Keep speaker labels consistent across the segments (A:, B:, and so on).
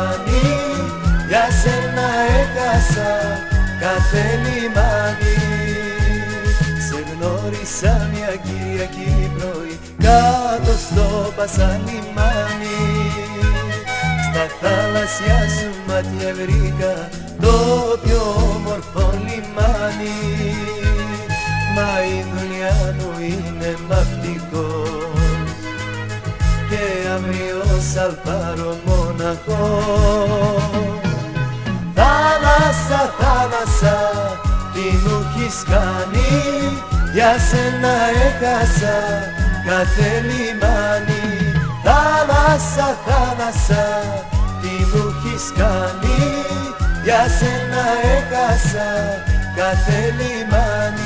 A: κάνει, για σένα έχασα κάθε λιμάνι. Σε γνώρισα μια Κυριακή πρωί κάτω στο Πασαλιμάνι. Στα θάλασσια σου μάτια βρήκα το πιο όμορφο λιμάνι. Μα η δουλειά μου είναι μαυτικός και αύριο σ' πάρω μοναχός. Θάλασσα, θάλασσα, τι μου έχεις κάνει, για σένα έχασα κάθε λιμάνι. Θάλασσα, θάλασσα, τι μου έχεις κάνει, για σένα έχασα κάθε λιμάνι.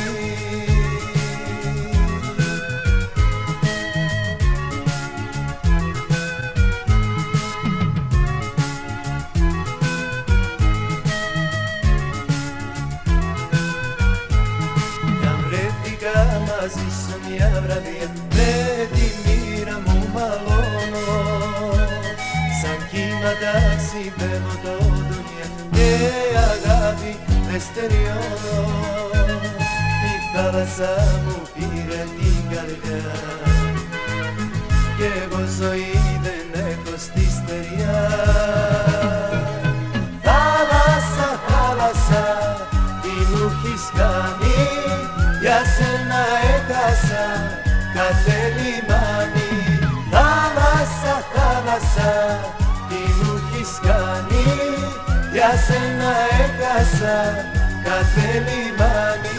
A: Μαζί σου μια βραδιά με τη μοίρα μου μαλώνω. Σαν κύματα ξυπεύω το δουλειά και αγάπη δεν στεριώνω. Η θάλασσα μου πήρε την καρδιά κι εγώ ζωή δεν έχω στη στεριά. Θάλασσα, θάλασσα, τι μου έχεις κάνει, για σένα έχασα κάθε λιμάνι. Θάλασσα, θάλασσα, τι μου έχεις κάνει, για σένα έχασα κάθε λιμάνι.